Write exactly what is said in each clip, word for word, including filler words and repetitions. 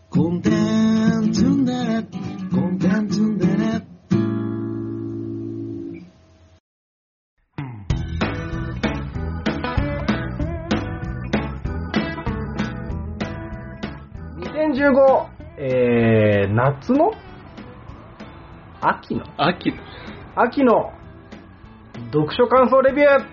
コンテンツンデレコンテンツンデレにせんじゅうご、えー、夏の秋の秋秋の読書感想レビュー、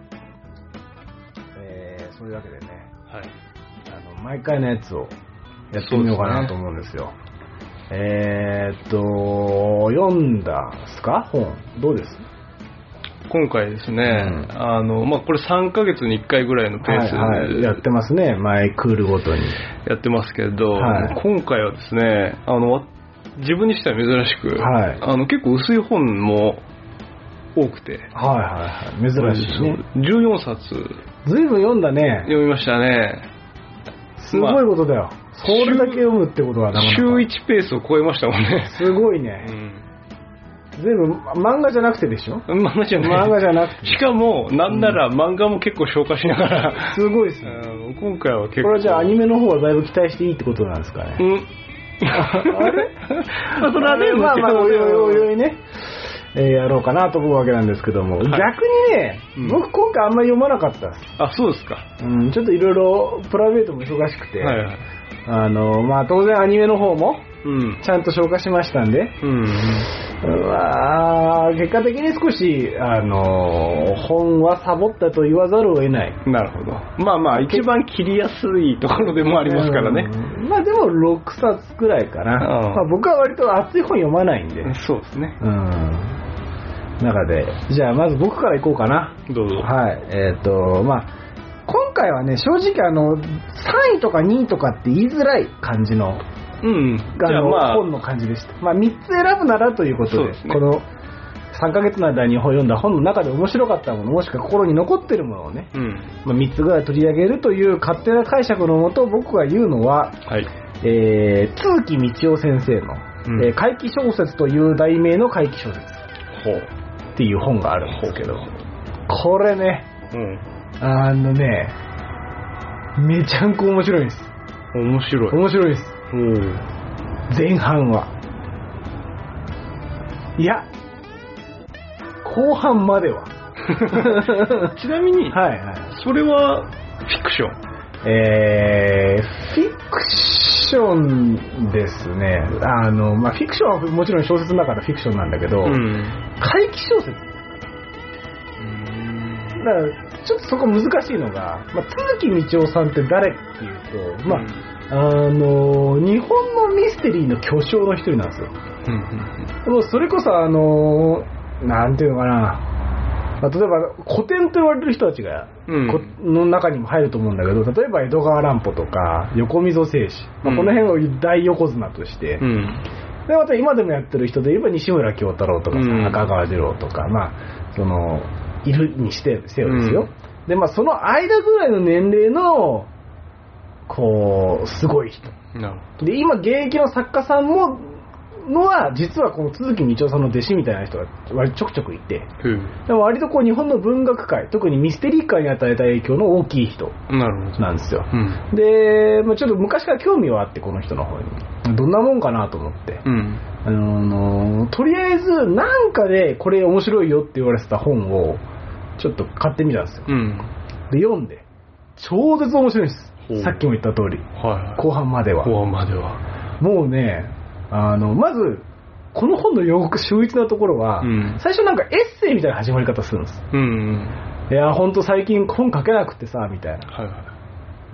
えー、そういうわけでね、 はい。 あの毎回のやつをやってみようかなと思うんですよ。えーっと読んだっすか本どうです？ 今回ですね、 うん、 あのまあこれさんかげつにいっかいぐらいのペースで、 はいはい、やってますね。毎クールごとにやってますけど、 はい、 今回はですね、あの自分にしては珍しく、はい、あの結構薄い本も多くて、はいはいはい、珍しいね。 じゅうよんさつずいぶん読んだね。 読みましたね。 すごいことだよ、まあ、それだけ読むってことはなかなか週いちペースを超えましたもんね。 すごいね、うん、全部漫画じゃなくてでしょ？ 漫画じゃない。 漫画じゃなくて。しかも、なんなら漫画も結構消化しながら。 すごいですね。 今回は結構。 これはじゃあアニメの方はだいぶ期待していいってことなんですかね。うん。あれまあ、それはね、 まあまあ、おいおいおいおいね、えー、やろうかなと思うわけなんですけども、はい、逆にね、うん、僕今回あんまり読まなかったです。 あ、そうですか。 うん、ちょっといろいろプライベートも忙しくて、はいはい、あの、まあ当然アニメの方も、ちゃんと消化しましたんで、うん、まあ、結果的に少し、あの、本はサボったと言わざるを得ない。 なるほど。まあまあ、一番切りやすいところでもありますからね。 うん、まあでもろくさつくらいかな。まあ、僕は割と熱い本読まないんで。 そうですね。 うん。中で、じゃあまず僕からいこうかな。 どうぞ。 はい。えっと、まあ、今回はね、正直あの、さんいとかにいとかって言いづらい感じの、 うん、 あの、まあ、本の感じでした。まあ、みっつ選ぶならということ で, で、ね、このさんかげつの間に読んだ本の中で面白かったもの、もしくは心に残っているものをね、うん、まあ、みっつぐらい取り上げるという勝手な解釈のもと、僕が言うのは、はい、えー、都築道夫先生の、うん、えー、怪奇小説という題名の怪奇小説っていう本があるんですけど、これね、うん、あのね、めちゃんこ面白いです。 面白い。 面白いです。前半は。いや、後半までは。 ちなみに、 はいはい、 それはフィクション。 えー、フィクションですね。あの、まあ、フィクションはもちろん小説の中でフィクションなんだけど、うん、怪奇小説。だからちょっとそこ難しいのが、まあ、都築道夫さんって誰っていうと、まあ、うんあの日本のミステリーの巨匠の一人なんですよ。でもそれこそあのなんていうのかな、まあ、例えば古典と言われる人たちが、うん、の中にも入ると思うんだけど、例えば江戸川乱歩とか横溝正史、まあ、この辺を大横綱として、うん、でまた今でもやってる人で言えば西村京太郎とかさ、うん、赤川次郎とか、まあそのいるにしてせよですよ。うん、でまあその間ぐらいの年齢のこうすごい人で、今現役の作家さんものは実はこの都築道夫さんの弟子みたいな人が割とちょくちょくいて、でも割とこう日本の文学界、特にミステリー界に与えた影響の大きい人なんですよ。うん、で、まあ、ちょっと昔から興味はあって、この人の方にどんなもんかなと思って、うん、あのとりあえずなんかでこれ面白いよって言われてた本をちょっと買ってみたんですよ。うん、で読んで超絶面白いです。さっきも言った通り、はい、後半までは後半まではもうね、あのまずこの本のよく秀逸なところは、うん、最初なんかエッセイみたいな始まり方するんです。うんうん、いや本当最近本書けなくてさみたいな、はいはい、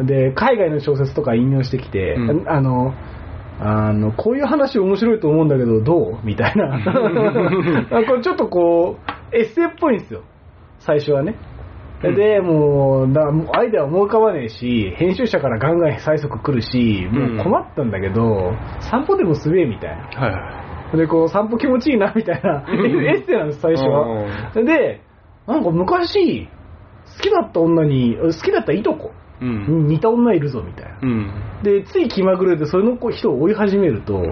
で海外の小説とか引用してきて、うん、あのあのこういう話面白いと思うんだけどどうみたいなこれちょっとこうエッセイっぽいんですよ最初はね。でもうだアイデア思い浮かばねえし、編集者からガンガン催促来るし、もう困ったんだけど、うん、散歩でもすべえみたいな、はい、でこう散歩気持ちいいなみたいなエッセイなんです最初は。でなんか昔好きだった女に好きだったいとこに似た女いるぞみたいな、うん、でつい気まぐれでそれの人を追い始めると、うん、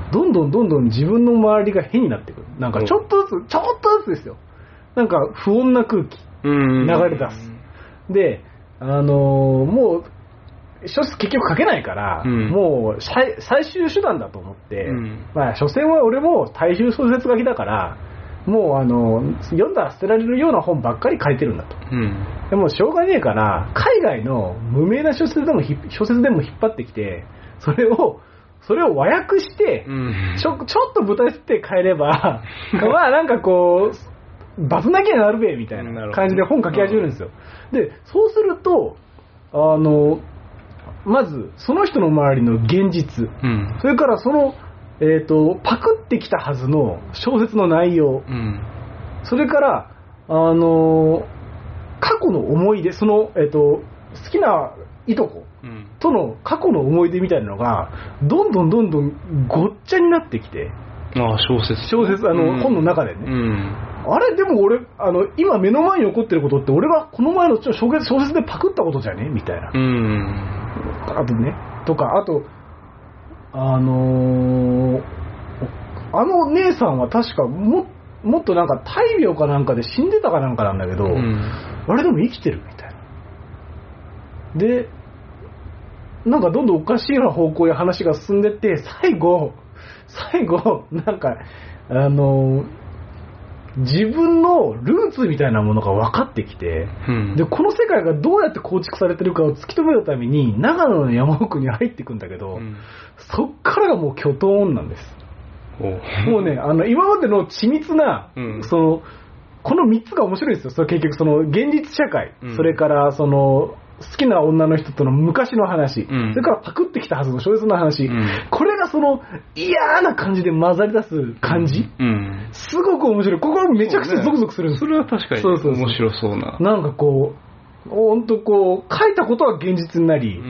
どんどんどんどん自分の周りが変になってくる。なんかちょっとずつちょっとずつですよ、なんか不穏な空気流れ出す。で、あのー、もう小説結局書けないから、 うん、 もう最終手段だと思って、うん、まあ所詮は俺も大衆小説書きだからもうあの読んだら捨てられるような本ばっかり書いてるんだと、うん、でもしょうがねえから海外の無名な小説でも小説でも引っ張ってきてそれをそれを和訳して、うん、ちょ、ちょっと舞台設定変えればまあなんかこうバズなきゃなるべみたいな感じで本書き始めるんですよ。でそうするとあのまずその人の周りの現実、うん、それからその、えーと、パクってきたはずの小説の内容、うん、それからあの過去の思い出その、えーと、好きないとことの過去の思い出みたいなのがどんどんどんどんごっちゃになってきて、 ああ小説小説あの、うん、本の中でね、うん、あれでも俺あの今目の前に起こってることって俺がこの前の小説、小説でパクったことじゃねみたいな、うん、あとねとかあとあのー、あの姉さんは確か も, もっとなんか大病かなんかで死んでたかなんかなんだけど、うん、あれでも生きてるみたいなでなんかどんどんおかしいような方向へ話が進んでって最後最後なんかあの自分のルーツみたいなものが分かってきて、うん、でこの世界がどうやって構築されてるかを突き止めるために長野の山奥に入っていくんだけど、うん、そっからがもう巨頭なんです。もうねあの今までの緻密な、うん、そのこのみっつが面白いですよ。それ結局その現実社会、うん、それからその好きな女の人との昔の話、うん、それからパクってきたはずの小説の話、うん、これがその嫌な感じで混ざり出す感じ、うん、すごく面白い。ここはめちゃくちゃゾクゾクするんです。 それは確かに面白そうな。 なんかこう本当こう書いたことは現実になり、うん、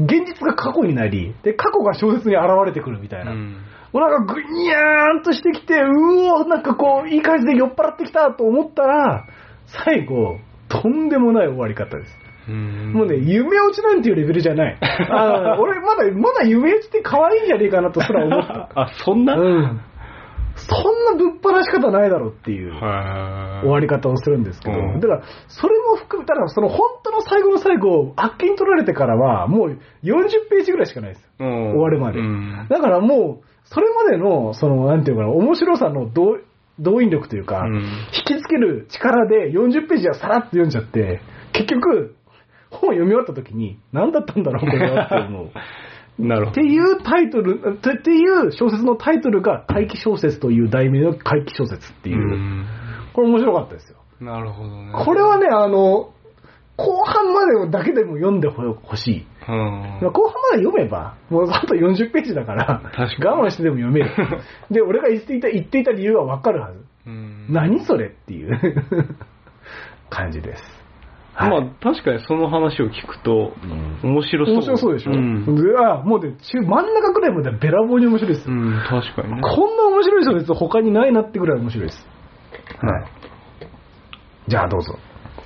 現実が過去になりで過去が小説に現れてくるみたいな、うん、もうなんかグニャーンとしてきてうおなんかこういい感じで酔っ払ってきたと思ったら最後とんでもない終わり方です。うんもうね夢落ちなんていうレベルじゃない。あ俺まだまだ夢落ちって可愛いんじゃねえかなとすら思った。 あそんな、うん、 そんなぶっ放し方ないだろうっていう終わり方をするんですけど、うん、だからそれも含めたらその本当の最後の最後あっけに取られてからはもうよんじゅっページぐらいしかないです、うん、終わるまで、うん、だからもうそれまでのそのなんていうかな面白さの動動員力というか、うん、引きつける力でよんじゅっページはさらっと読んじゃって結局本を読み終わった時に何だったんだろうこれはって思うなるほど。 っていうタイトルっていう小説のタイトルが怪奇小説という題名の怪奇小説っていう、うこれ面白かったですよ。 なるほどね。 これはねあの後半までだけでも読んでほしい、うん、後半まで読めばもうあとよんじゅっページだから我慢してでも読めるで俺が言っていた、言っていた理由は分かるはず、うん、何それっていう感じです。 はい、まあ確かにその話を聞くと面白そう、 面白そうでしょ、うん、あもうね中真ん中くらいまでべらぼうに面白いです、 うん、確かにね。 こんな面白い小説他にないなってくらい面白いです、はい、じゃあどうぞ。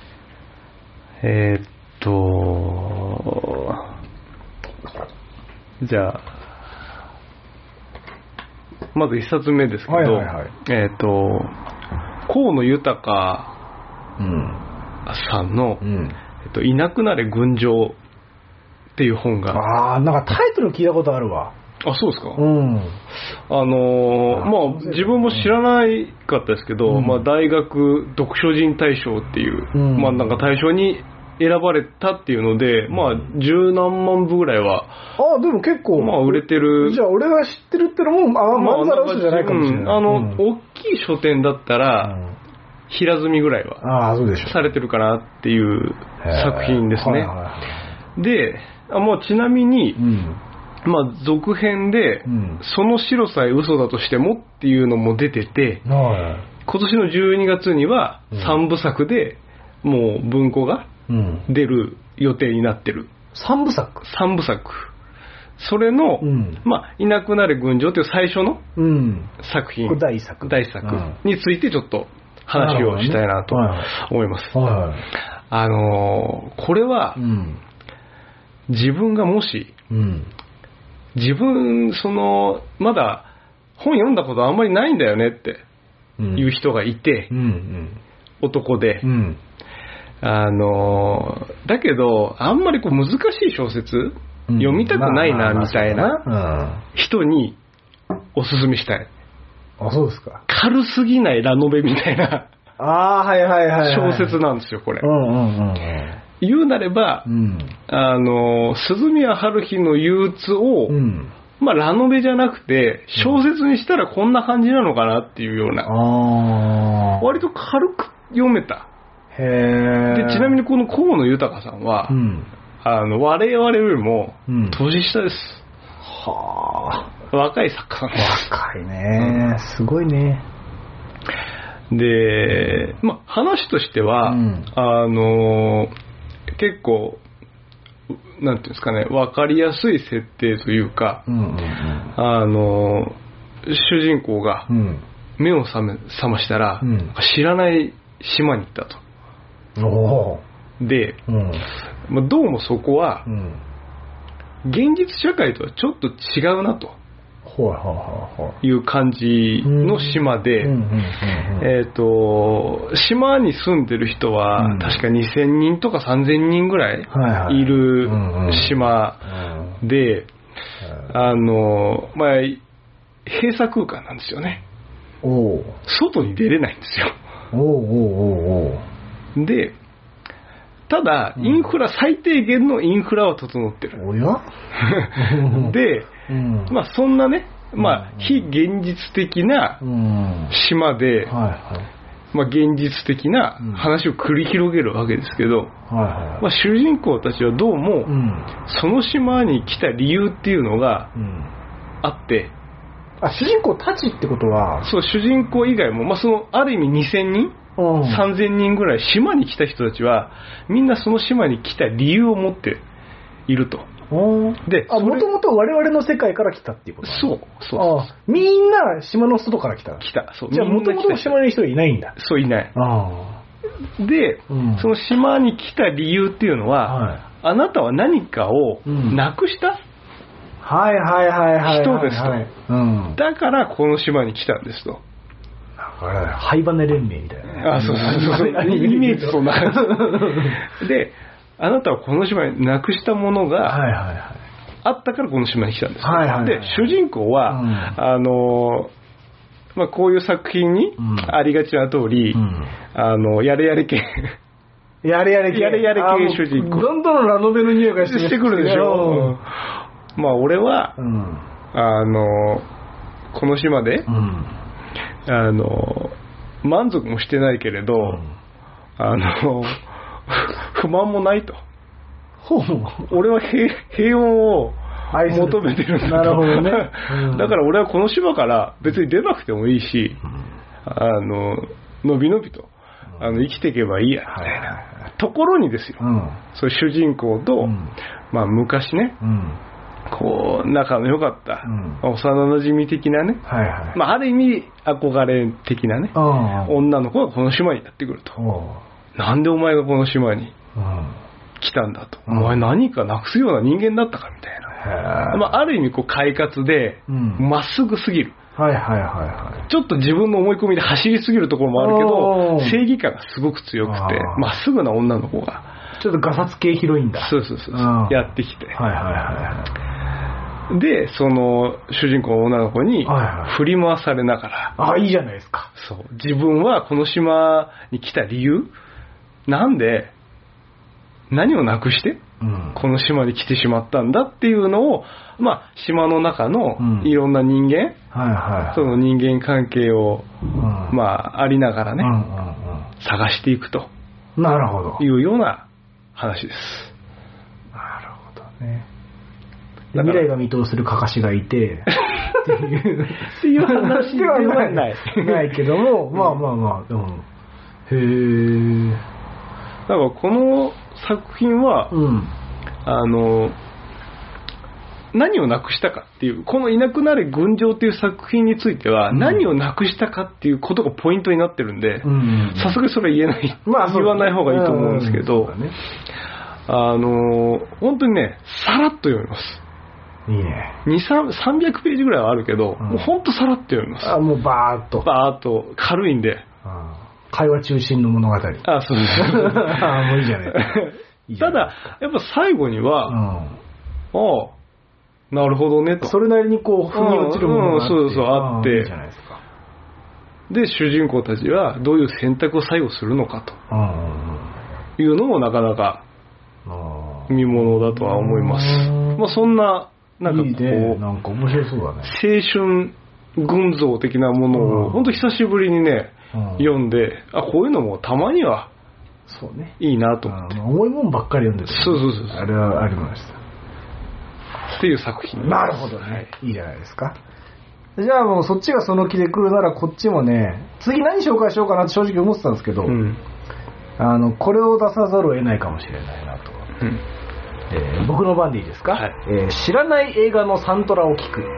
えー、っとじゃあまず一冊目ですけど、はいはいはい、えー、っと河野豊さんの、うんえっと、いなくなれ群青っていう本が。 ああ、なんかタイトル聞いたことあるわ。 あ、そうですか。うん。あのー、まあ自分も知らないかったですけど、うん、まあ大学読書人大賞っていう、うん、まあなんか大賞に選ばれたっていうので、まあ十何万部ぐらいは。 あ、でも結構。 まあ売れてる。 じゃあ俺が知ってるってのも、あ、まんざら嘘じゃないかもしれない。うん、 あの、うん、大きい書店だったら、うん平積みぐらいはされてるかなっていう作品ですね。で、あもうちなみに、うん、まあ続編で、うん、その白さえ嘘だとしてもっていうのも出てて、うん、今年のじゅうにがつにはさんぶさくでもう文庫が出る予定になってる。 さんぶさく ? さんぶさく。それの、うん、まあ、いなくなれ群青という最初の作品、うん、 第一作第一作についてちょっと話をしたいなと思います。はいはい、あのー、これは、うん、自分がもし、うん、自分そのまだ本読んだことあんまりないんだよねっていう人がいて、うんうん、男で、うん、あのー、だけどあんまりこう難しい小説読みたくないなみたいな人におすすめしたい。 あ、そうですか。 軽すぎないラノベみたいなあー、はいはいはい、はい、 小説なんですよ、これ。 うんうんうんうん、 言うなれば、うん、あの、鈴宮春日の憂鬱を、うん、まあ、ラノベじゃなくて、小説にしたらこんな感じなのかなっていうような。あ、割と軽く読めた。へで、ちなみにこの河野豊さんは、うん、あの、我々よりも年下です。うん、はあ。若い作家なんです。 若いね、うん。すごいね。 で、まあ、話としては、うん、あの、結構、なんていうんですかね、わかりやすい設定というか、うんうんうん、あの、主人公が目を覚め、覚ましたら、うん、知らない島に行ったと。おで、うん、まあ、どうもそこは、うん、現実社会とはちょっと違うなと。いう感じの島で、えっと、島に住んでる人は確かにせんにんとかさんぜんにんぐらいいる島で、あの、まあ、閉鎖空間なんですよね。外に出れないんですよ。で、ただ、インフラ、最低限のインフラは整ってる。おやで、うん、まあそんなね、まあ非現実的な島で、うんはいはい、まあ現実的な話を繰り広げるわけですけど、うんはいはいまあ、主人公たちはどうも、うん、その島に来た理由っていうのがあって、 うん、あ、主人公たちってことはそう、主人公以外も、まあそのある意味にせんにんうん、さんぜんにんぐらい島に来た人たちはみんなその島に来た理由を持っていると。 で、あ、もともと我々の世界から来たっていうことそう、そう。 あ、みんな島の外から来た。 来た。そう。 じゃあもともと島に人はいないんだ。 そう、いない。あで、うん、その島に来た理由っていうのは、はい、あなたは何かをなくした、うん、 はいはいはいはい人ですと、うん。だからこの島に来たんですと。 ハイバネ連盟みたいな。 あ、そうそうそう。イメージそんな感じ。で、あなたはこの島になくしたものがあったからこの島に来たんです。はいはいはい、で、主人公は、うん、あの、まあ、こういう作品にありがちな通り、うん、あの、やれやれ系。 やれやれ系。 やれやれ系主人公。 どんどんラノベの匂いがしてくるでしょ。うん、まあ、俺は、うん、あの、この島で、うんあの満足もしてないけれど、うん、あの不満もないと。俺は 平, 平穏を求めてるんだと。なるほどね、うん、だから俺はこの島から別に出なくてもいいし、うん、あののびのびとあの生きていけばいいやみたいなところにですよ、うん、そういう主人公と、うんまあ、昔ね、うんこう仲の良かった、うん、幼馴染的なね、はいはいまあ、ある意味憧れ的なね女の子がこの島にやってくると。なんでお前がこの島に来たんだと、うん、お前何かなくすような人間だったかみたいな、まあ、ある意味こう快活でま、うん、っすぐすぎる、はいはいはいはい、ちょっと自分の思い込みで走りすぎるところもあるけど正義感がすごく強くてまっすぐな女の子がちょっとガサツ系ヒロインだそうそうそうそうやってきて、はいはいはいで、その主人公の女の子に振り回されながら、はいはい、ああいいじゃないですか。 そう自分はこの島に来た理由なんで何をなくして、うん、この島に来てしまったんだっていうのを、まあ、島の中のいろんな人間、うんはいはい、その人間関係を、うんまあ、ありながらね、うんうんうん、探していくとなるほどいうような話です。 なるほどね。未来が見通せるかかしがいてっていうっていう話ではないないけども、まあまあまあ、うん、へえ。だからこの作品は、うん、あの何をなくしたかっていうこのいなくなれ群青っていう作品については、うん、何をなくしたかっていうことがポイントになってるんで、さすがにそれは言えない、まあ、言わない方がいいと思うんですけど、うんね、あの本当にねさらっと読みます。いいね。にせんさんびゃくページぐらいはあるけど、うん、もうほんとさらっと読みます。 あ、もうバーっと。 バーっと軽いんで。 会話中心の物語。あ、 そうです。 あ、もういいじゃない。いいじゃないただ、やっぱ最後には、うん、 ああ、なるほどねと。 それなりにこう、腑に落ちるものがあって。 うんうん、そうそう、あって。 いいじゃないですか。 で、主人公たちはどういう選択を最後するのかというのもなかなか見ものだとは思います。まあそんな、なんかこう、いいね、 なんか面白そうだね。 青春群像的なものを、本当久しぶりにね、読んで、あ、こういうのもたまには、 そうね。 いいなと思って。 重いもんばっかり読んでる、 ね。そうそうそう。 あれはありました。 っていう作品。 なるほどね、はい。いいじゃないですか。じゃあもうそっちがその気で来るならこっちもね、次何紹介しようかなって正直思ってたんですけど、うん、あの、これを出さざるを得ないかもしれないなと。うんえー、僕の番でいいですか、はいえー、知らない映画のサントラを聴く。うん、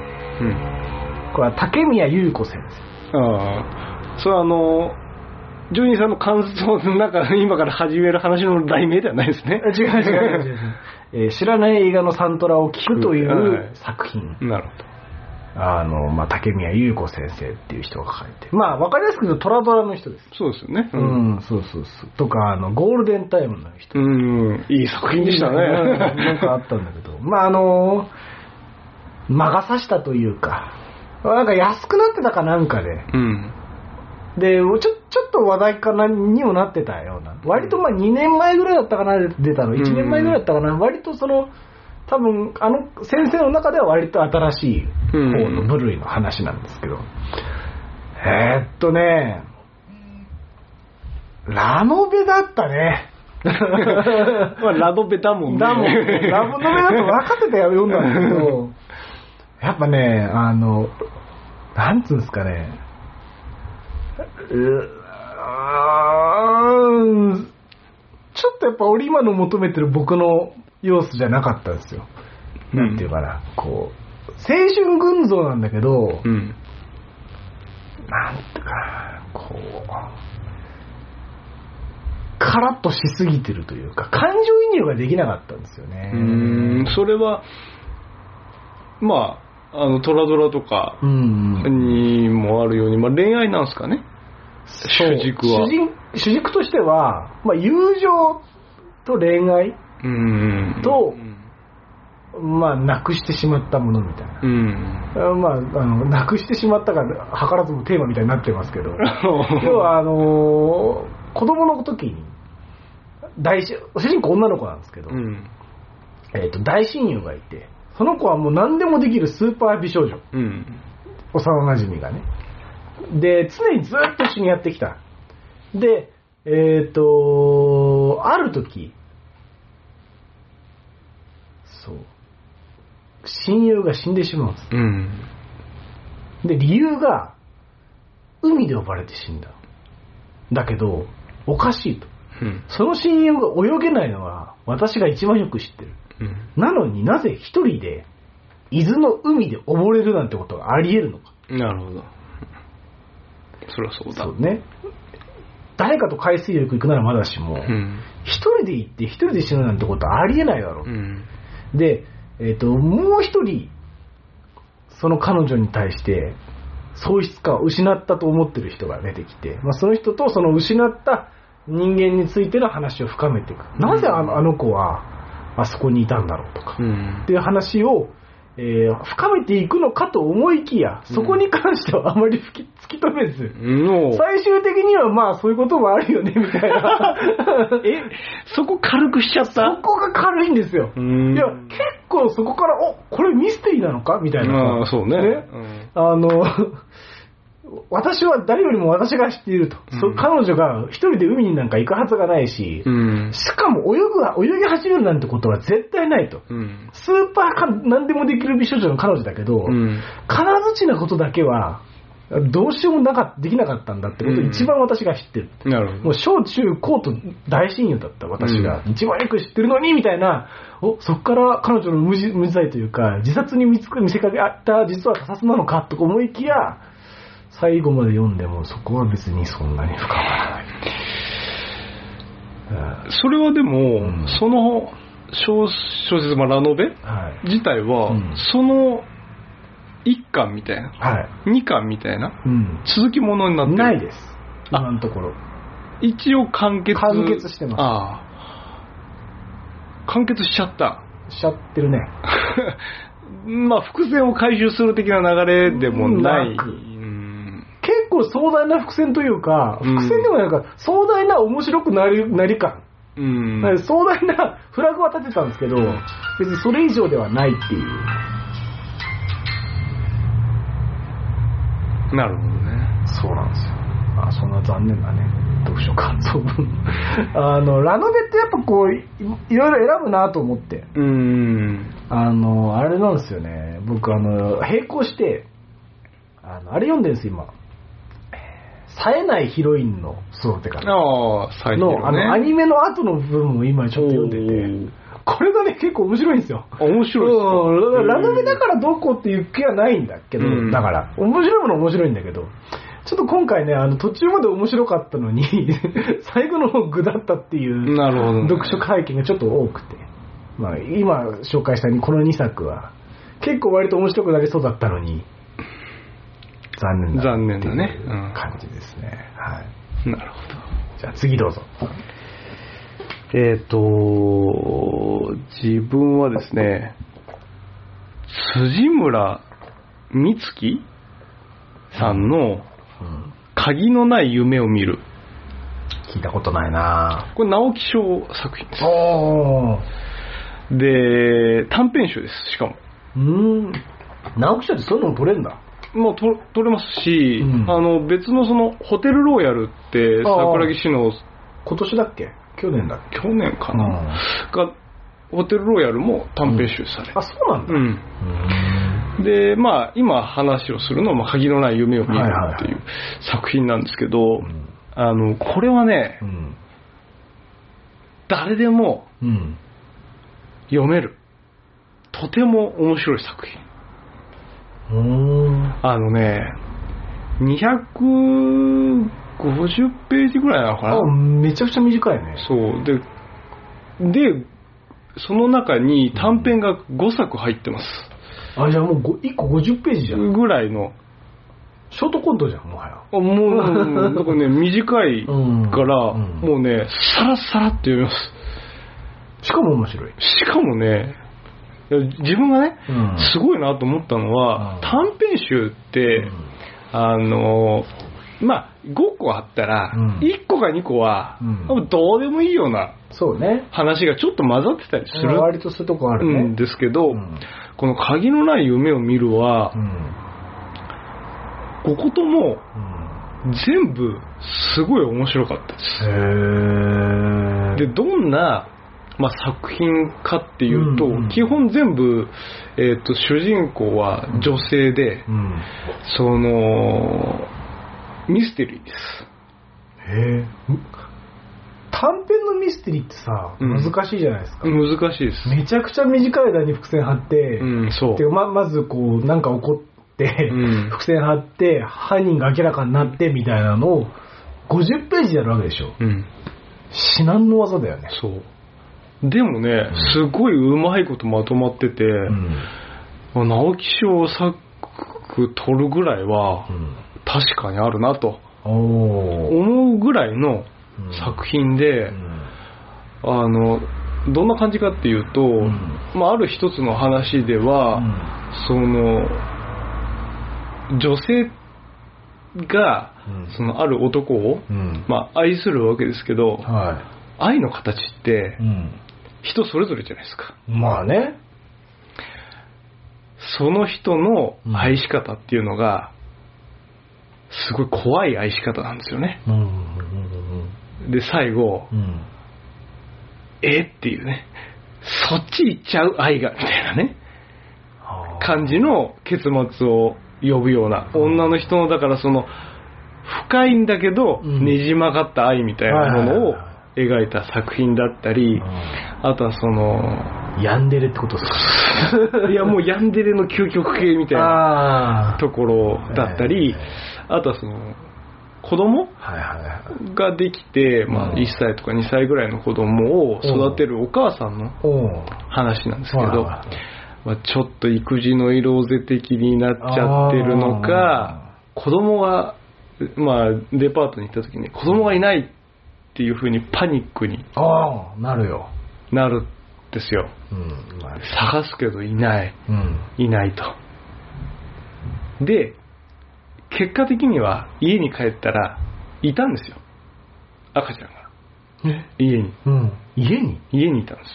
これは竹宮優子先生。 ああ。それはあの、ジョニーさんの感想の中で今から始める話の題名ではないですね。 違う違う違う、えー。知らない映画のサントラを聴くという作品。 なるほど。 あの、まあ、竹宮優子先生っていう人が書いて。まあ、わかりやすく言うとトラドラの人です。 そうですよね。 うん、うん、そうそうそう。とか、あの、ゴールデンタイムの人。 うん、いい作品でしたね。 なんかあったんだけど。まあ、あの、魔が差したというか、なんか安くなってたかなんかで。うん。で、ちょ、ちょっと話題かなにもなってたような。割とまあにねんまえぐらいだったかな、出たの。いちねんまえぐらいだったかな。割とその、多分あの先生の中では割と新しい方の部類の話なんですけど、うん、えー、っとねラノベだったね。 まあラノベだもんね。 だもんラノベだと分かってたよ読んだんですけど、やっぱねあのなんつうんですかね、うあちょっとやっぱ俺今の求めてる僕の要素じゃなかったんですよ。なんていうかな、こう青春群像なんだけど、うん、なんていうかこうカラッとしすぎてるというか感情移入ができなかったんですよね。 うーん、それはまああのトラドラとかにもあるように、まあ、恋愛なんですかね。主軸は主人主軸としては、まあ、友情と恋愛と、うん、まあなくしてしまったものみたいな、うん、まあ、あのなくしてしまったから図らずもテーマみたいになってますけど要はあのー、子供の時に大主人公女の子なんですけど、うんえー、と大親友がいて、その子はもう何でもできるスーパー美少女、うん、幼馴染がねで常にずっと一緒にやってきた。でえっ、ー、とある時そう親友が死んでしまうんです、うん、で理由が海で呼ばれて死んだ。だけどおかしいと、うん、その親友が泳げないのは私が一番よく知ってる、うん、なのになぜ一人で伊豆の海で溺れるなんてことがあり得るのか。 なるほど、そりゃそうだ。 そうね。誰かと海水浴行くならまだしも、うん、一人で行って一人で死ぬなんてことはありえないだろう、うん、で、えーと、もう一人その彼女に対して喪失感を失ったと思ってる人が出てきて、まあ、その人とその失った人間についての話を深めていく、うん、なぜあの、あの子はあそこにいたんだろうとか、うん、っていう話をえー、深めていくのかと思いきや、そこに関してはあまり突き、突き止めず、うん、最終的にはまあそういうこともあるよねみたいなえ、そこ軽くしちゃった？ そこが軽いんですよ。いや結構そこからおこれミステリーなのかみたいな。 あそうね、ねうん、あの私は誰よりも私が知っていると、うん、彼女が一人で海になんか行くはずがないし、うん、しかも泳ぐ泳ぎ始めるなんてことは絶対ないと、うん、スーパーか何でもできる美少女の彼女だけど、うん、金槌なことだけはどうしようもなかできなかったんだってことを一番私が知ってる、うん、なるほど。もう小中高と大親友だった私が一番よく知ってるのにみたいな、おそこから彼女の無罪、無罪というか自殺に見つ見せかけた実は他殺なのかと思いきや、最後まで読んでもそこは別にそんなに深まらない、 うん、それはでも、うん、その 小, 小説、まあ、ラノベ、はい、自体は、うん、そのいっかんみたいな、はい、にかんみたいな、うん、続きものになってる？ ないです今のところ。 一応完結完結してます。 ああ完結しちゃった。 しちゃってるね。 まあ伏線を回収する的な流れでもない。 なく、うん、結構壮大な伏線というか、伏線でもなんか壮大な面白くなり、なり感。うん、壮大なフラグは立てたんですけど、別にそれ以上ではないっていう。 なるほどね。 そうなんですよ。あ、そんな残念なね、読書感想文。あの、ラノベってやっぱこう、い、いろいろ選ぶなと思って。うん。あの、あれなんですよね。僕、あの、並行して、あの、あれ読んでるんですよ、今。冴えないヒロインの育て方。 ああ、冴えてるね。 の、あの、アニメの後の部分を今ちょっと読んでて、これがね、結構面白いんですよ。 面白いですか。 うん、ラノベだからどうこうっていう気はないんだけど、うん、だから、面白いものは面白いんだけど、ちょっと今回ね、あの、途中まで面白かったのに、最後の方具だったっていう、 なるほどね、 読書体験がちょっと多くて、まあ、今紹介したこのにさくは、結構割と面白くなりそうだったのに、残念だ残念だね、 感じですね、 うん、はい。なるほど。 じゃあ次どうぞ。 えっと自分はですね、辻村美月さんの鍵のない夢を見る。 聞いたことないな。 これ直木賞作品です。おで短編集です。しかもうーん、直木賞ってそういうのも取れるんだ。 もうと取れますし、うん、あの別のそのホテルローヤルって桜木市の今年だっけ去年だっけ去年かな、うん、がホテルローヤルも短編集され、うん、 あ、そうなんだ、 うん、でまあ今話をするのは鍵のない夢を見るっていう作品なんですけど、はいはいはい、あのこれはね、うん、誰でも読めるとても面白い作品。うーん、あのねにひゃくごじゅっページぐらいなのかな。 あ、めちゃくちゃ短いね。 そうででその中に短編がごさく入ってます。 あ、じゃあもういっこごじゅっページじゃんぐらいのショートコントじゃん、もはや。 あ、もうなんかね短いから、うん、もうねサラサラって読みます。 しかも面白い。 しかもね、自分がね、うん、すごいなと思ったのは、うん、短編集って、うん、あのまあごこあったら、うん、いっこかにこは、うん、どうでもいいような話がちょっと混ざってたりする、 うん、割とするとこあるね、 んですけど、うん、この鍵のない夢を見るは、うん、ごことも、うん、全部すごい面白かったです。へー。でどんなまあ、作品かっていうと、うんうん、基本全部、えーと、主人公は女性で、うん、そのミステリーです。 へえ。短編のミステリーってさ、うん、難しいじゃないですか。 難しいです。 めちゃくちゃ短い間に伏線張って、 うん、そう。 てか ま, まずこうなんか起こって、うん、伏線張って犯人が明らかになってみたいなのをごじゅっページやるわけでしょ。うん、至難の技だよね。 そう。でもね、すごいうまいことまとまってて、うん、直木賞作取るぐらいは、うん、確かにあるなと思うぐらいの作品で、うん、あのどんな感じかっていうと、うん、まあ、ある一つの話では、うん、その女性が、うん、そのある男を、うん、まあ、愛するわけですけど、はい、愛の形って、うん人それぞれじゃないですか。 まあね。 その人の愛し方っていうのが、すごい怖い愛し方なんですよね。うんうんうんうん、で、最後、うん、えっていうね、そっち行っちゃう愛が、みたいなね、感じの結末を呼ぶような、女の人の、だからその、深いんだけど、うん、ねじ曲がった愛みたいなものを、描いた作品だったり、うん、あとはそのヤンデレってことですかいやもうヤンデレの究極系みたいなところだったり、あ, あとはその子供ができて、まあ、いっさいとかにさいぐらいの子供を育てるお母さんの話なんですけど、まあ、ちょっと育児の色ぜ的になっちゃってるのか、子供が、まあ、デパートに行った時に子供がいないっていう風にパニックにああなるよなるですよ。 うんまあ、 探すけどいない、うん、いないと。で、結果的には家に帰ったらいたんですよ。赤ちゃんが。 え家に、 うん。家に家にいたんです。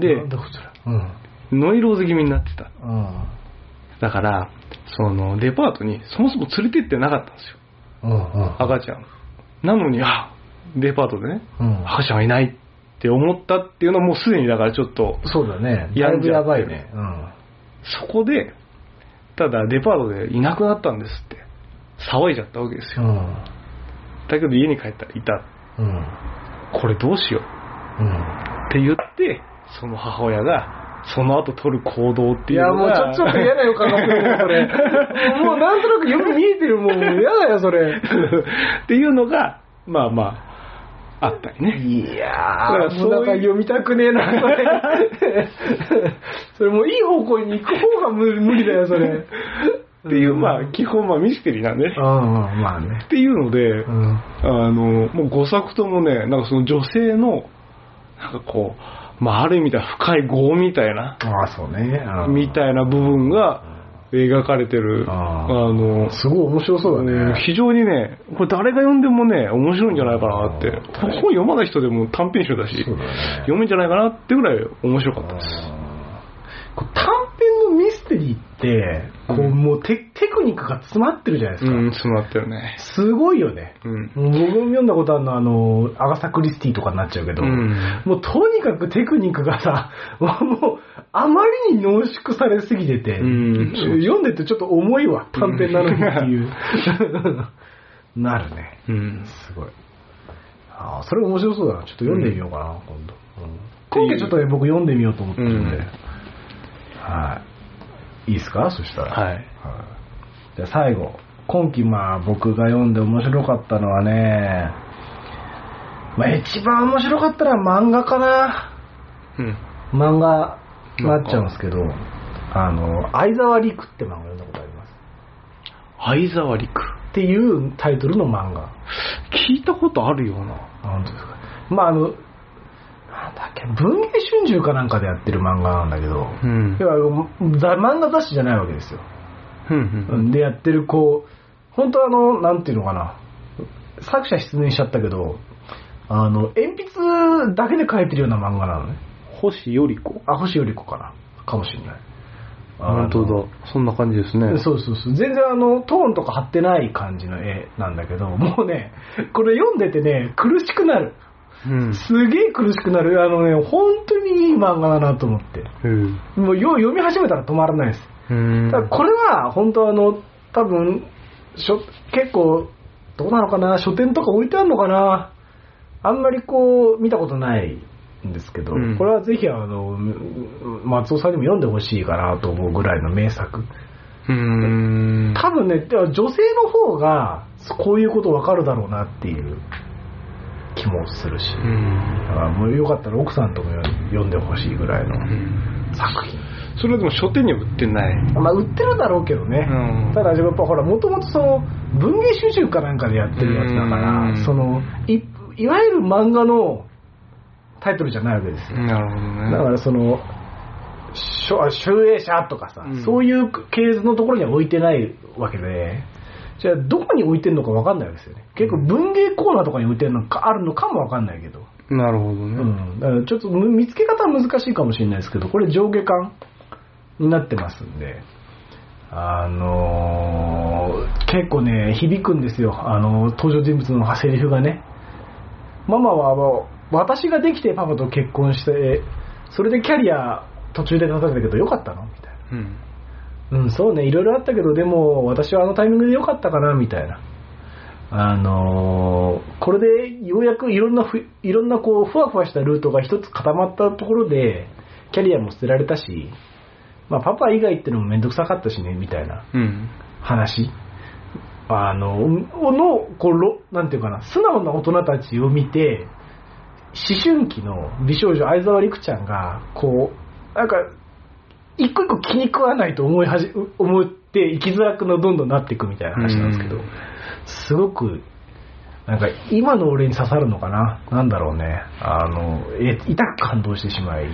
で、 なんだこちら。うん。 ノイローゼ気味になってた。 うん。 だから、そのデパートにそもそも連れてってなかったんですよ。 うんうん、 赤ちゃん。なのに、あ、デパートでね、うん、赤ちゃんはいないって思ったっていうのはもうすでにだからちょっと、 そうだね。 やんじゃってる。 やばいね。うん。 そこで、ただデパートでいなくなったんですって騒いじゃったわけですよ。うん、だけど家に帰ったらいた。うん、これどうしよう、うん、って言って、その母親が、その後取る行動っていうのが、 いやもうちょっと嫌な予感がするねそれもうなんとなくよく見えてるもん嫌だよそれっていうのがまあまああったりね。 いやーもうなんか読みたくねえなそれそれもういい方向に行く方が無理だよそれっていう、まあ基本まあミステリーなんで、ね、 うんまあねっていうので、うん、あのもうごさくともね、なんかその女性のなんかこうまあ、ある意味では深い業みたいな、 ああそうね、 みたいな部分が描かれてる、ああのすごい面白そうだね。 非常にね、これ誰が読んでもね面白いんじゃないかなって。本読まない人でも短編集だし、ね、読めんじゃないかなってぐらい面白かったです。 短編のミステリーってこう、うん、もう テ, テクニックが詰まってるじゃないですか。 うん、詰まってるね。 すごいよね。うん、僕も読んだことあるのはあのアガサ・クリスティとかになっちゃうけど、うん、もうとにかくテクニックがさ、もうあまりに濃縮されすぎてて、うん、読んでてちょっと重いわ短編なのにっていう、うん、なるね。うん、すごい。ああそれ面白そうだな。ちょっと読んでみようかな、うん、今度。うん、今回ちょっとね僕読んでみようと思ってるんで。うんはい、いいですか？そしたら、 はい、はい、 じゃあ最後、今期まあ僕が読んで面白かったのはね、まあ一番面白かったのは漫画かな。うん、漫画になっちゃうんですけど、あの相沢陸って漫画読んだことあります？ 相沢陸っていうタイトルの漫画。 聞いたことあるような。 本当ですか？まああの。なんだっけ文芸春秋かなんかでやってる漫画なんだけど、うん、要は漫画雑誌じゃないわけですよ、うんうん、でやってるこう本当はあのなんていうのかな、作者失念しちゃったけどあの鉛筆だけで描いてるような漫画なのね。 星より子あ星より子かなかもしれない。 本当だそんな感じですね。 そうそうそう全然あのトーンとか張ってない感じの絵なんだけどもうねこれ読んでてね苦しくなる。うん、すげえ苦しくなる。あのね本当にいい漫画だなと思って、うん、もう読み始めたら止まらないです。うんだからこれは本当あの多分しょ結構どうなのかな書店とか置いてあるのかなあんまりこう見たことないんですけど、うん、これはぜひあの松尾さんにも読んでほしいかなと思うぐらいの名作。うん多分ね女性の方がこういうこと分かるだろうなっていう気もするし、うん、だからもうよかったら奥さんとも読んでほしいぐらいの作品、 うん、それでも書店には売ってない。 まあ売ってるだろうけどね、うん、ただやっぱほらもともとその文芸春秋かなんかでやってるやつだから、うん、その い, いわゆる漫画のタイトルじゃないわけですよ。 なるほどね。 だからその集英社とかさ、うん、そういう系図のところには置いてないわけで、じゃあどこに置いてるのか分かんないわけですよね。結構文芸コーナーとかに置いてるのかあるのかも分かんないけど。 なるほどね。 うん、だからちょっと見つけ方は難しいかもしれないですけど、これ上下巻になってますんで、あのー、結構ね響くんですよ。あの登場人物のセリフがね。ママはもう私ができてパパと結婚して、それでキャリア途中で立たれたけどよかったのみたいな。うんうん、そうね、いろいろあったけど、でも私はあのタイミングで良かったかなみたいな。あのー、これでようやくいろんなふいろんなこうふわふわしたルートが一つ固まったところでキャリアも捨てられたし、まあパパ以外ってのもめんどくさかったしねみたいな話。うん、あののこうなんていうかな、素直な大人たちを見て、思春期の美少女相沢陸ちゃんがこうなんか。一個一個気に食わないと思いはじ思って生きづらくのどんどんなっていくみたいな話なんですけど、すごくなんか今の俺に刺さるのかな、なんだろうね、あの痛く感動してしまい、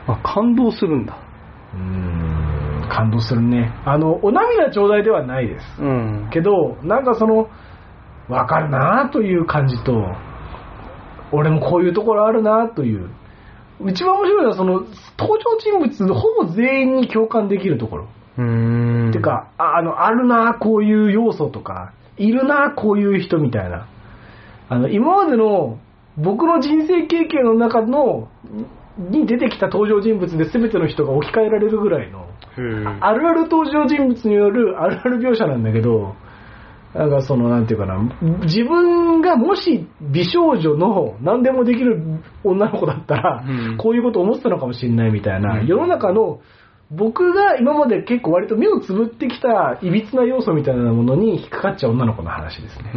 あ、感動するんだ。 うーん、感動するね。あのお涙ちょうだいではないです、うん、けどなんかその分かるなという感じと、俺もこういうところあるなという、一番面白いのはその登場人物ほぼ全員に共感できるところ。うーん、てか あ, あのあるなこういう要素とか、いるなこういう人みたいな、あの今までの僕の人生経験の中のに出てきた登場人物で全ての人が置き換えられるぐらいのあるある登場人物によるあるある描写なんだけど、なんかそのなんていうかな、自分がもし美少女の何でもできる女の子だったら、うん、こういうこと思ってたのかもしれないみたいな、うん、世の中の僕が今まで結構割と目をつぶってきたいびつな要素みたいなものに引っかかっちゃう女の子の話ですね。 うん、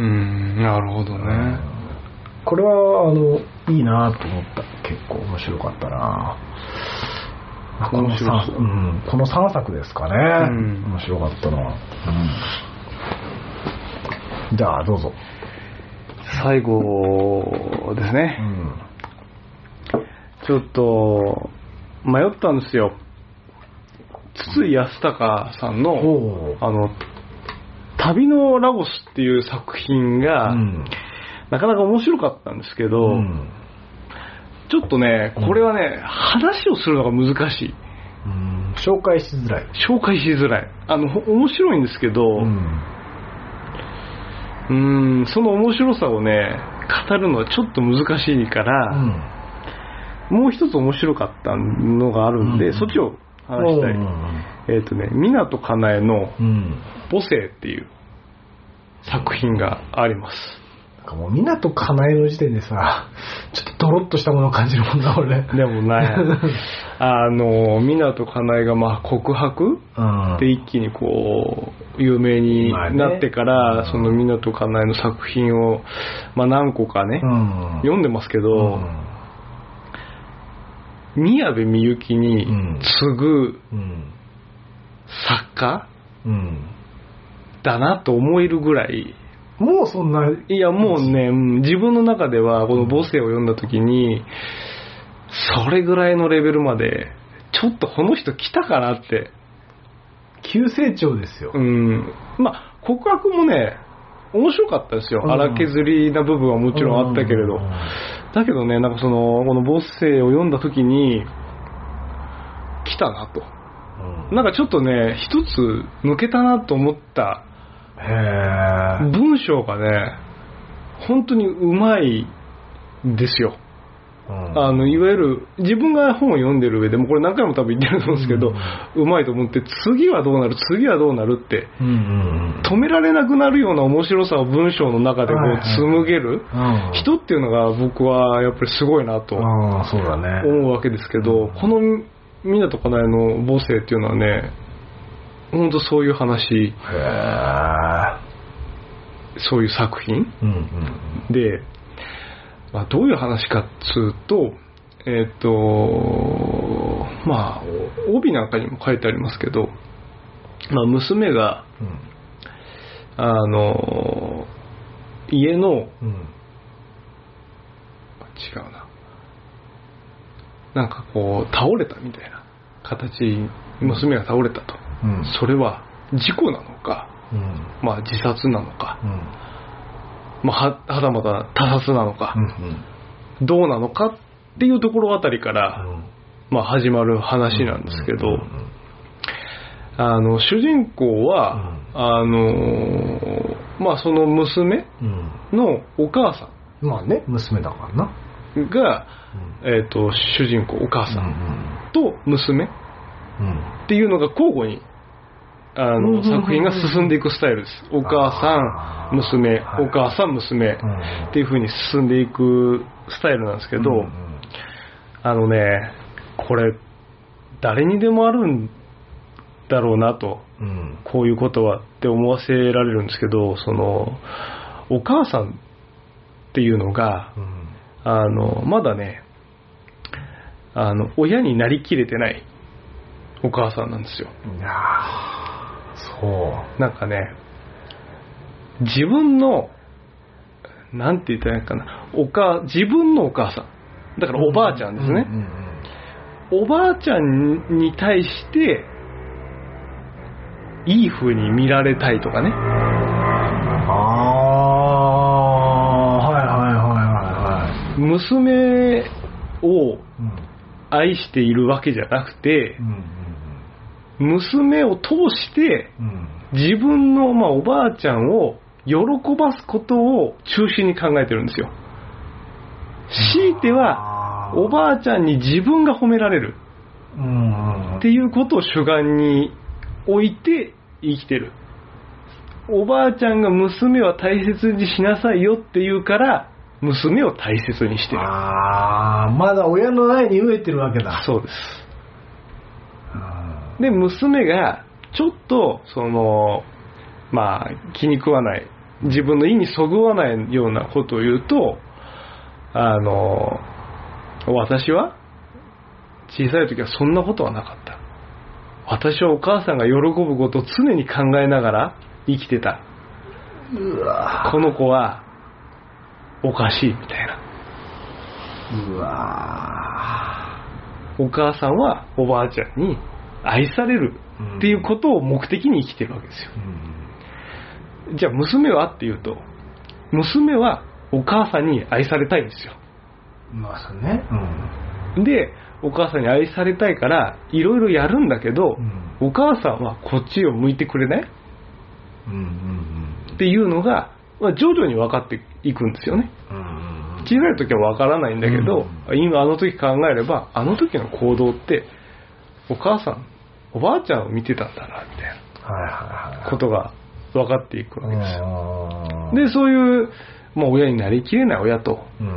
なるほどね。うん、 これはあのいいなと思った。結構面白かったな。このさん、うん、このさんさくですかね。うん、面白かったな。うん、じゃあどうぞ。 最後ですね。うん、ちょっと迷ったんですよ。筒井康隆さんのあの旅のラゴスっていう作品が、うん、なかなか面白かったんですけど、うん、ちょっとねこれはね、うん、話をするのが難しい、 うん、紹介しづらい紹介しづらいあの面白いんですけど、うん、うーんその面白さをね語るのはちょっと難しいから、うん、もう一つ面白かったのがあるんで、うん、そっちを話したい。えっとね、湊かなえの母性っていう作品があります。 なんかもう湊かなえの時点でさ、ちょっとドロッとしたものを感じるもんな俺。 でもね、あの湊かなえがまあ告白で一気にこう有名になってから、まあね、その湊かなえの作品をまあ何個かね、うん、読んでますけど。うん宮部みゆきに次ぐ作家、うん、だなと思えるぐらい、 もうそんな、 いやもうね、自分の中ではこの母性を読んだ時にそれぐらいのレベルまでちょっとこの人来たかなって。 急成長ですよ。 うん、まあ告白もね面白かったですよ。荒削りな部分はもちろんあったけれど、うん、だけどね、なんかそのこの母性を読んだ時に来たなと、うん、なんかちょっとね一つ抜けたなと思った。へー、文章がね本当にうまいですよ。うん、あのいわゆる自分が本を読んでる上でもこれ何回も多分言ってると思うんですけど、うん、うまいと思って次はどうなる次はどうなるって、うん、止められなくなるような面白さを文章の中でこう紡げる人っていうのが僕はやっぱりすごいなと思うわけですけど、この湊かなえの母性っていうのはね本当そういう話、そういう作品、うんうん、でまあ、どういう話かっつうと、えっとまあ帯なんかにも書いてありますけど、まあ、娘が、うん、あの家の、うん、違うななんかこう倒れたみたいな形、娘が倒れたと、うん、それは事故なのか、うん、まあ、自殺なのか、うんまあ、は, はたまた他殺なのか、うんうん、どうなのかっていうところあたりから、うんまあ、始まる話なんですけど、うんうんうん、あの主人公は、うん、あのまあ、その娘のお母さん、うん、まあね娘だからなが、うんえー、と主人公お母さんと娘っていうのが交互にあの作品が進んでいくスタイルです。お母さん娘、はい、お母さん娘っていう風に進んでいくスタイルなんですけど、うんうん、あのねこれ誰にでもあるんだろうなと、うん、こういうことはって思わせられるんですけど、そのお母さんっていうのが、うん、あのまだねあの親になりきれてないお母さんなんですよ。いやそうなんかね自分のなんて言ったらいいかなおか自分のお母さんだからおばあちゃんですね、うんうんうんおばあちゃんに対していい風に見られたいとかね。 ああ、はいはいはいはいはい。 娘を愛しているわけじゃなくて、うん、娘を通して自分の、まあ、おばあちゃんを喜ばすことを中心に考えてるんですよ。強いてはおばあちゃんに自分が褒められるっていうことを主眼に置いて生きてる。おばあちゃんが娘は大切にしなさいよって言うから娘を大切にしてる。 ああ、まだ親の愛に飢えてるわけだ。 そうです。で、娘がちょっとそのまあ気に食わない、自分の意にそぐわないようなことを言うと、あの私は小さい時はそんなことはなかった。私はお母さんが喜ぶことを常に考えながら生きてた。 うわ、 この子はおかしいみたいな。 うわ、 お母さんはおばあちゃんに愛されるっていうことを目的に生きてるわけですよ、うん、じゃあ娘はっていうと、娘はお母さんに愛されたいんですよ。 まあそうね、 うん、でお母さんに愛されたいからいろいろやるんだけど、うん、お母さんはこっちを向いてくれない、うんうんうん、っていうのが、まあ、徐々に分かっていくんですよね、うんうんうん、小さい時は分からないんだけど、うん、今あの時考えればあの時の行動ってお母さんおばあちゃんを見てたんだなみたいなことが分かっていくわけですよ。でそういう、まあ、親になりきれない親と、うんうん、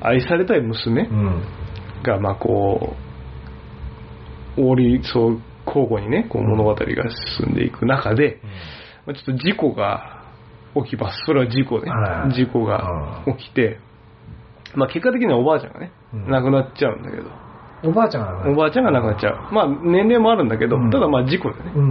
愛されたい娘が、まあこう折そう交互にねこう物語が進んでいく中で、うん、ちょっと事故が起きます。それは事故ね、はい、事故が起きて、まあ、結果的にはおばあちゃんがね、うん、亡くなっちゃうんだけど、 おばあちゃんがおばあちゃんが亡くなっちゃう。まあ年齢もあるんだけど、うん、ただまあ事故でね、うん、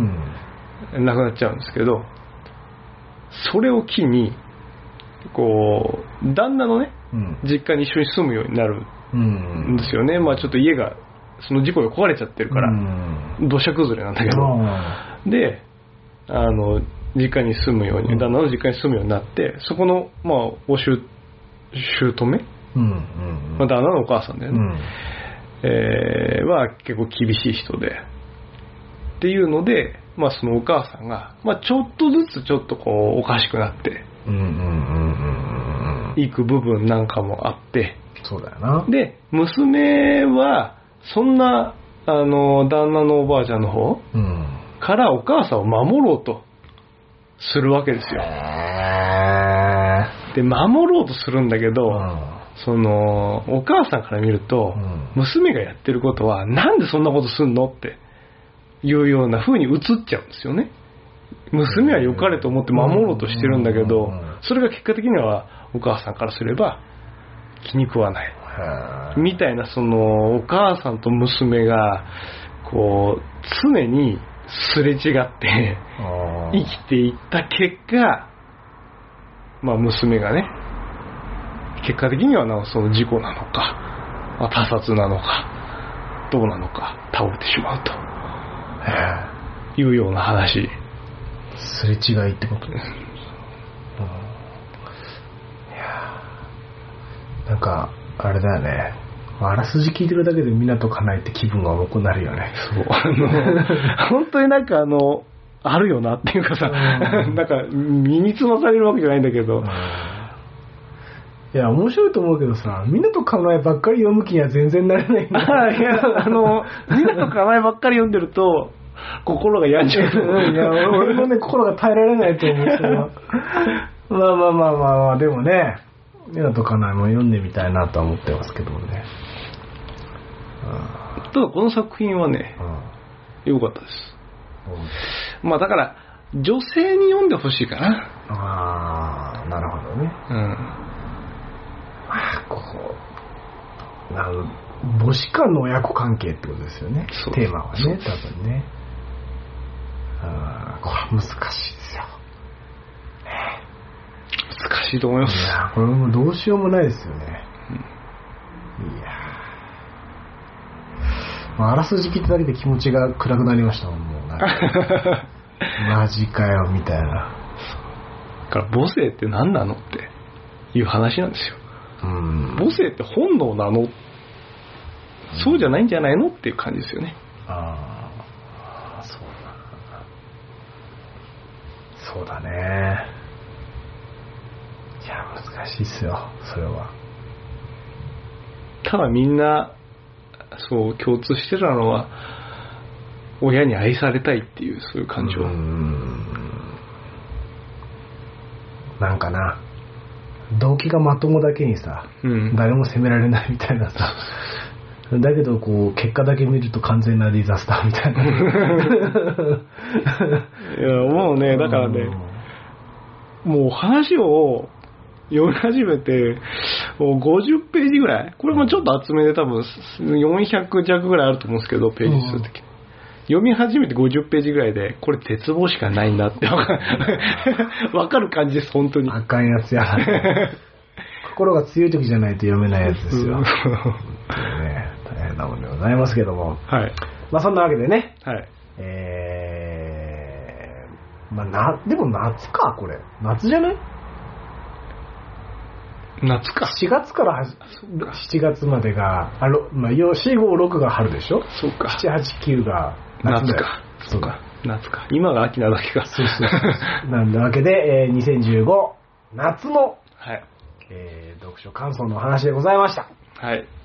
亡くなっちゃうんですけど、それを機にこう旦那のね、うん、実家に一緒に住むようになるんですよね、うん、まあちょっと家がその事故で壊れちゃってるから、うん、土砂崩れなんだけど、うん、であの実家に住むように、うん、旦那の実家に住むようになって、そこのまあおしゅ姑、うんうんうん、まあ、旦那のお母さんだよね、うん、えー、は結構厳しい人でっていうので、まあ、そのお母さんが、まあ、ちょっとずつちょっとこうおかしくなっていく部分なんかもあって、 そうだよな。 で娘はそんなあの旦那のおばあちゃんの方、うん、からお母さんを守ろうとするわけですよ。で守ろうとするんだけど、うん、そのお母さんから見ると、うん、娘がやってることはなんでそんなことすんのっていうような風に映っちゃうんですよね。娘は良かれと思って守ろうとしてるんだけど、それが結果的にはお母さんからすれば気に食わないみたいな、そのお母さんと娘がこう常にすれ違って生きていった結果、まあ娘がね結果的にはなその事故なのか、まあ、他殺なのかどうなのか倒れてしまうというような話。 すれ違いってことです、うん、いやなんかあれだよね、あらすじ聞いてるだけで港かなえって気分が重くなるよね。 そうあの本当になんかあのあるよなっていうかさ、うん、なんか身につまされるわけじゃないんだけど、うん、 いや面白いと思うけどさ、港かなえばっかり読む気には全然なれないんだ。 いやあの港かなえばっかり読んでると心が病んじゃう。 いや俺もね心が耐えられないと思うけどまあまあまあまあまあでもね港かなえも読んでみたいなとは思ってますけどもね。 ただこの作品はね良、うん、かったです、うん、まあだから女性に読んでほしいかな。 ああなるほどね。うん。まあこうなる母子間の親子関係ってことですよね。テーマはね多分ね。あこれ難しいですよ。 難しいと思います。 いやこれもどうしようもないですよね。うん、いやまあ、あらすじ聞いただけで気持ちが暗くなりましたもん、もうなんかマジかよみたいな。 だから母性って何なのっていう話なんですよ。うん、母性って本能なの、うん、そうじゃないんじゃないのっていう感じですよね。ああ、そうだそうだね。いや難しいっすよそれは。 ただみんなそう共通してたのは親に愛されたいっていうそういう感情。うーん、 なんかな動機がまともだけにさ、うん、誰も責められないみたいなさだけどこう結果だけ見ると完全なディザスターみたいな。 いやもうねだからね、うん、もう話を読み始めてもうごじゅっページぐらい、これもちょっと厚めで多分よんひゃく弱ぐらいあると思うんですけどページ数的に、うん、読み始めてごじゅっページぐらいでこれ絶望しかないんだって分かる感じです本当に。 あかんやつや心が強い時じゃないと読めないやつですよ、うん、本当にね大変なものでございますけども、はい、まあそんなわけでね、はい、えー、まあなでも夏かこれ夏じゃない？ 夏かしがつからしちがつまでがあの、まあ、よん、ご、ろくが春でしょ。 そうか。 なな、はち、きゅうが夏だよ。 夏か。そうか。夏か。今が秋なだけか。 そうそうそうなんだわけで、えー、にせんじゅうご夏の、はい、えー、読書感想の話でございました。 はい。